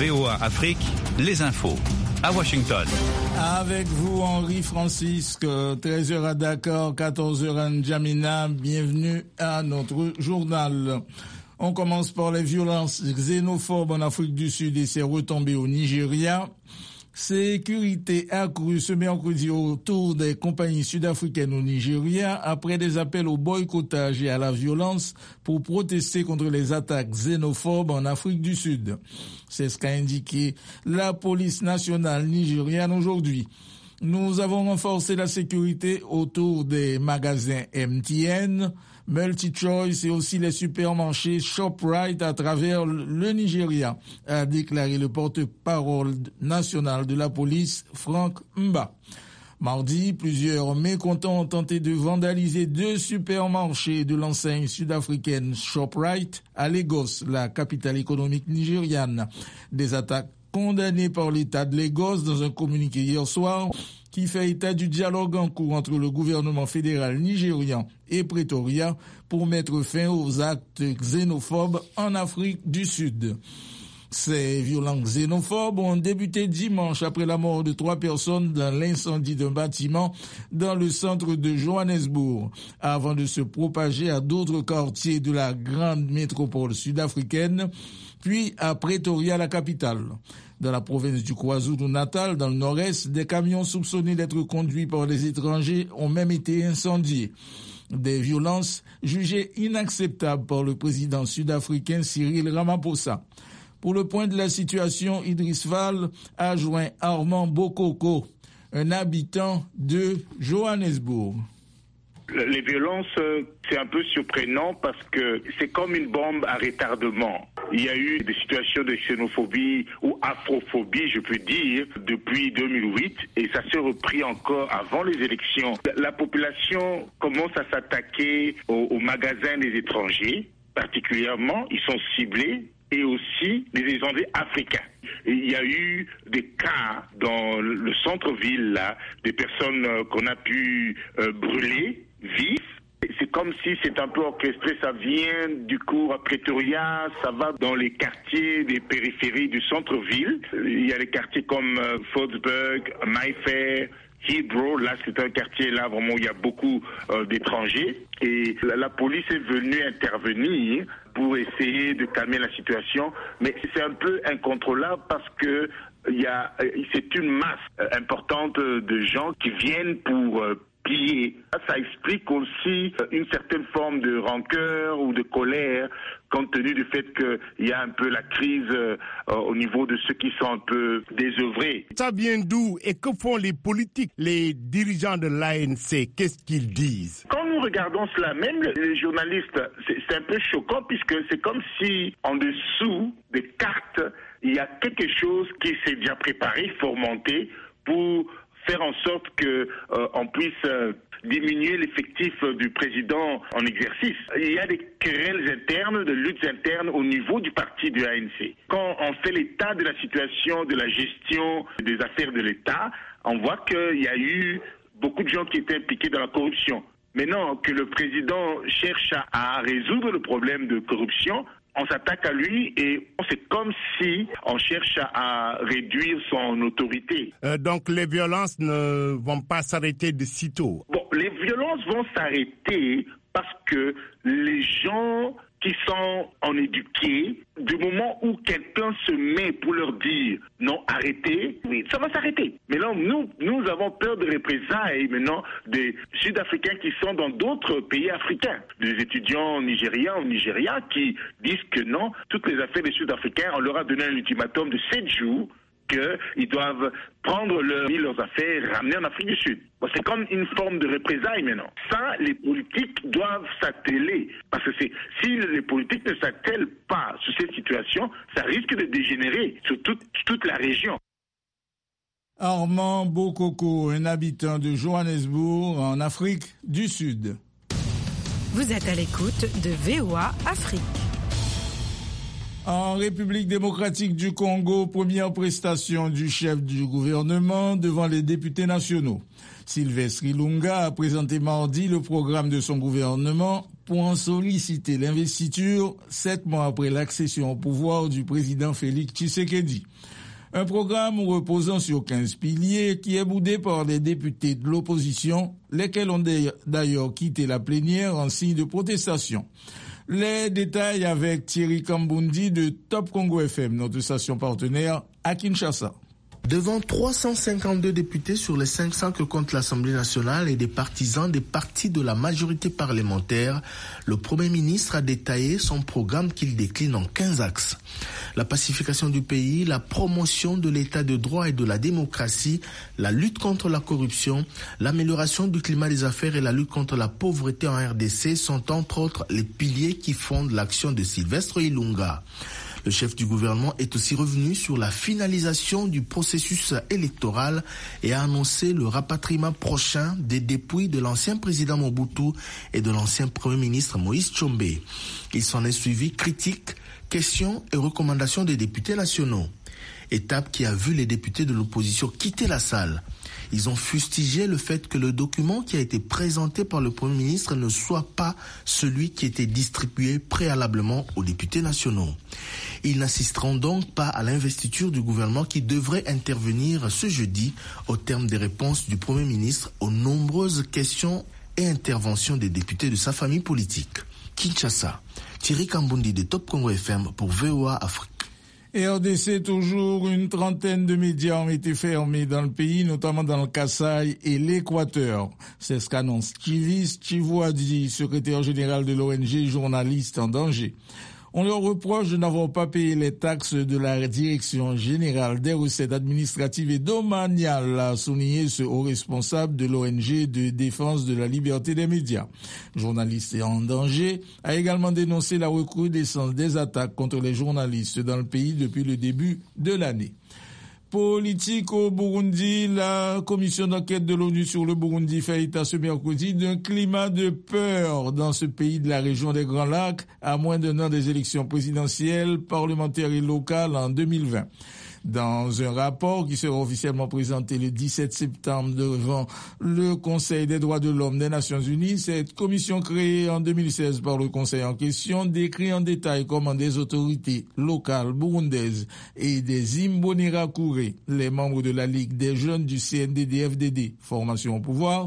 VOA Afrique, les infos. À Washington. Avec vous, Henri Francisque, 13h à Dakar, 14h à N'Djamena. Bienvenue à notre journal. On commence par les violences xénophobes en Afrique du Sud et ses retombées au Nigeria. Sécurité accrue ce mercredi autour des compagnies sud-africaines au Nigeria après des appels au boycottage et à la violence pour protester contre les attaques xénophobes en Afrique du Sud. C'est ce qu'a indiqué la police nationale nigériane aujourd'hui. Nous avons renforcé la sécurité autour des magasins MTN, MultiChoice et aussi les supermarchés ShopRite à travers le Nigeria, a déclaré le porte-parole national de la police, Frank Mba. Mardi, plusieurs mécontents ont tenté de vandaliser 2 supermarchés de l'enseigne sud-africaine ShopRite à Lagos, la capitale économique nigériane. Des attaques condamnées par l'État de Lagos dans un communiqué hier soir qui fait état du dialogue en cours entre le gouvernement fédéral nigérian et Pretoria pour mettre fin aux actes xénophobes en Afrique du Sud. Ces violences xénophobes ont débuté dimanche après la mort de 3 personnes dans l'incendie d'un bâtiment dans le centre de Johannesburg, avant de se propager à d'autres quartiers de la grande métropole sud-africaine, puis à Pretoria, la capitale. Dans la province du KwaZulu-Natal, dans le nord-est, des camions soupçonnés d'être conduits par des étrangers ont même été incendiés. Des violences jugées inacceptables par le président sud-africain Cyril Ramaphosa. Pour le point de la situation, Idriss Val a joint Armand Bokoko, un habitant de Johannesburg. Les violences, c'est un peu surprenant parce que c'est comme une bombe à retardement. Il y a eu des situations de xénophobie ou afrophobie, je peux dire, depuis 2008 et ça s'est repris encore avant les élections. La population commence à s'attaquer aux magasins des étrangers, particulièrement, ils sont ciblés, et aussi des étrangers africains. Et il y a eu des cas dans le centre-ville, là, des personnes qu'on a pu brûler vifs. C'est comme si c'est un peu orchestré, ça vient du cours à Pretoria, ça va dans les quartiers des périphéries du centre-ville. Il y a des quartiers comme Fordsburg, Mayfair, Heathrow, là c'est un quartier là vraiment où il y a beaucoup d'étrangers et la police est venue intervenir pour essayer de calmer la situation, mais c'est un peu incontrôlable parce que c'est une masse importante de gens qui viennent pour piller. Ça explique aussi une certaine forme de rancœur ou de colère compte tenu du fait qu'il y a un peu la crise au niveau de ceux qui sont un peu désœuvrés. Ça vient d'où et que font les politiques, les dirigeants de l'ANC? Qu'est-ce qu'ils disent? Quand nous regardons cela, même les journalistes, c'est un peu choquant puisque c'est comme si en dessous des cartes, il y a quelque chose qui s'est déjà préparé, fomenté pour faire en sorte qu'on puisse diminuer l'effectif du président en exercice. Il y a des querelles internes, de luttes internes au niveau du parti du ANC. Quand on fait l'état de la situation, de la gestion des affaires de l'État, on voit qu'il y a eu beaucoup de gens qui étaient impliqués dans la corruption. Maintenant que le président cherche à résoudre le problème de corruption, on s'attaque à lui et c'est comme si on cherche à réduire son autorité. Donc les violences ne vont pas s'arrêter de sitôt? Bon, les violences vont s'arrêter parce que les gens qui sont en éduqués, du moment où quelqu'un se met pour leur dire non, arrêtez, oui, ça va s'arrêter. Mais là, nous avons peur de représailles maintenant des Sud-Africains qui sont dans d'autres pays africains. Des étudiants nigériens ou Nigeria qui disent que non, toutes les affaires des Sud-Africains, on leur a donné un ultimatum de 7 jours qu'ils doivent prendre leurs affaires et ramener en Afrique du Sud. Bon, c'est comme une forme de représailles maintenant. Ça, les politiques doivent s'atteler. Parce que si les politiques ne s'attellent pas sur cette situation, ça risque de dégénérer sur toute la région. Armand Bokoko, un habitant de Johannesburg, en Afrique du Sud. Vous êtes à l'écoute de VOA Afrique. En République démocratique du Congo, première prestation du chef du gouvernement devant les députés nationaux. Sylvestre Ilunga a présenté mardi le programme de son gouvernement pour en solliciter l'investiture 7 mois après l'accession au pouvoir du président Félix Tshisekedi. Un programme reposant sur 15 piliers qui est boudé par les députés de l'opposition, lesquels ont d'ailleurs quitté la plénière en signe de protestation. Les détails avec Thierry Kambundi de Top Congo FM, notre station partenaire à Kinshasa. Devant 352 députés sur les 500 que compte l'Assemblée nationale et des partisans des partis de la majorité parlementaire, le Premier ministre a détaillé son programme qu'il décline en 15 axes. La pacification du pays, la promotion de l'état de droit et de la démocratie, la lutte contre la corruption, l'amélioration du climat des affaires et la lutte contre la pauvreté en RDC sont entre autres les piliers qui fondent l'action de Sylvestre Ilunga. Le chef du gouvernement est aussi revenu sur la finalisation du processus électoral et a annoncé le rapatriement prochain des dépouilles de l'ancien président Mobutu et de l'ancien premier ministre Moïse Tshombe. Il s'en est suivi critiques, questions et recommandations des députés nationaux. Étape qui a vu les députés de l'opposition quitter la salle. Ils ont fustigé le fait que le document qui a été présenté par le Premier ministre ne soit pas celui qui était distribué préalablement aux députés nationaux. Ils n'assisteront donc pas à l'investiture du gouvernement qui devrait intervenir ce jeudi au terme des réponses du Premier ministre aux nombreuses questions et interventions des députés de sa famille politique. Kinshasa, Thierry Kambundi de Top Congo FM pour VOA Afrique. Et RDC, toujours une trentaine de médias ont été fermés dans le pays, notamment dans le Kasaï et l'Équateur. C'est ce qu'annonce Chivis Chivouadi, secrétaire général de l'ONG Journalistes en danger. On leur reproche de n'avoir pas payé les taxes de la Direction générale des recettes administratives et domaniales, a souligné ce haut responsable de l'ONG de défense de la liberté des médias. Journalistes en danger a également dénoncé la recrudescence des attaques contre les journalistes dans le pays depuis le début de l'année. Politique au Burundi, la commission d'enquête de l'ONU sur le Burundi fait état ce mercredi d'un climat de peur dans ce pays de la région des Grands Lacs à moins d'un an des élections présidentielles, parlementaires et locales en 2020. Dans un rapport qui sera officiellement présenté le 17 septembre devant le Conseil des droits de l'homme des Nations Unies, cette commission créée en 2016 par le Conseil en question décrit en détail comment des autorités locales burundaises et des Imbonerakure, les membres de la Ligue des jeunes du CNDD-FDD, formation au pouvoir,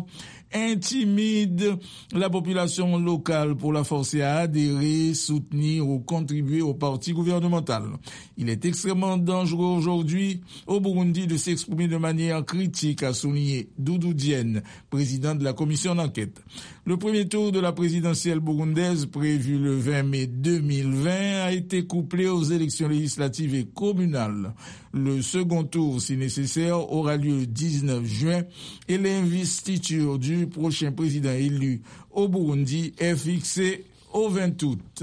intimide la population locale pour la forcer à adhérer, soutenir ou contribuer au parti gouvernemental. Il est extrêmement dangereux aujourd'hui au Burundi de s'exprimer de manière critique, a souligné Doudou Diène, président de la commission d'enquête. Le premier tour de la présidentielle burundaise, prévu le 20 mai 2020, a été couplé aux élections législatives et communales. Le second tour, si nécessaire, aura lieu le 19 juin et l'investiture du prochain président élu au Burundi est fixée au 20 août.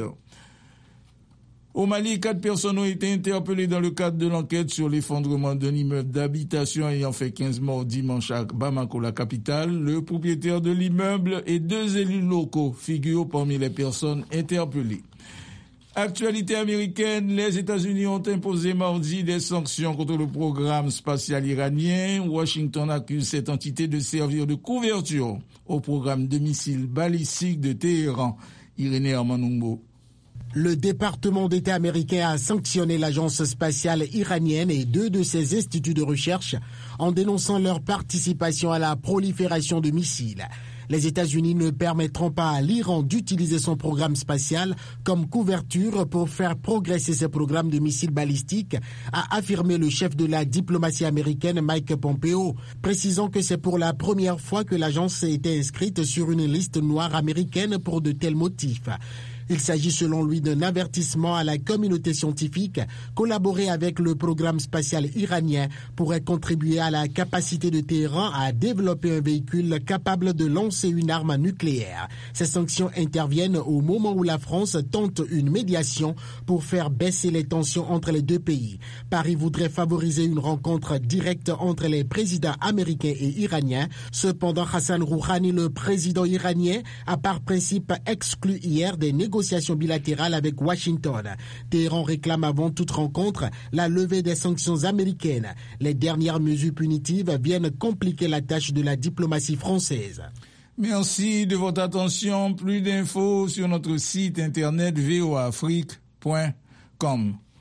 Au Mali, 4 personnes ont été interpellées dans le cadre de l'enquête sur l'effondrement d'un immeuble d'habitation ayant fait 15 morts dimanche à Bamako, la capitale. Le propriétaire de l'immeuble et 2 élus locaux figurent parmi les personnes interpellées. Actualité américaine, les États-Unis ont imposé mardi des sanctions contre le programme spatial iranien. Washington accuse cette entité de servir de couverture au programme de missiles balistiques de Téhéran. Irénée Armanumbo. Le département d'État américain a sanctionné l'agence spatiale iranienne et 2 de ses instituts de recherche en dénonçant leur participation à la prolifération de missiles. Les États-Unis ne permettront pas à l'Iran d'utiliser son programme spatial comme couverture pour faire progresser ses programmes de missiles balistiques, a affirmé le chef de la diplomatie américaine Mike Pompeo, précisant que c'est pour la première fois que l'agence a été inscrite sur une liste noire américaine pour de tels motifs. Il s'agit selon lui d'un avertissement à la communauté scientifique. Collaborer avec le programme spatial iranien pourrait contribuer à la capacité de Téhéran à développer un véhicule capable de lancer une arme nucléaire. Ces sanctions interviennent au moment où la France tente une médiation pour faire baisser les tensions entre les deux pays. Paris voudrait favoriser une rencontre directe entre les présidents américains et iraniens. Cependant, Hassan Rouhani, le président iranien, a par principe exclu hier des négociations bilatérales avec Washington. Téhéran réclame avant toute rencontre la levée des sanctions américaines. Les dernières mesures punitives viennent compliquer la tâche de la diplomatie française. Merci de votre attention. Plus d'infos sur notre site internet voaafrique.com.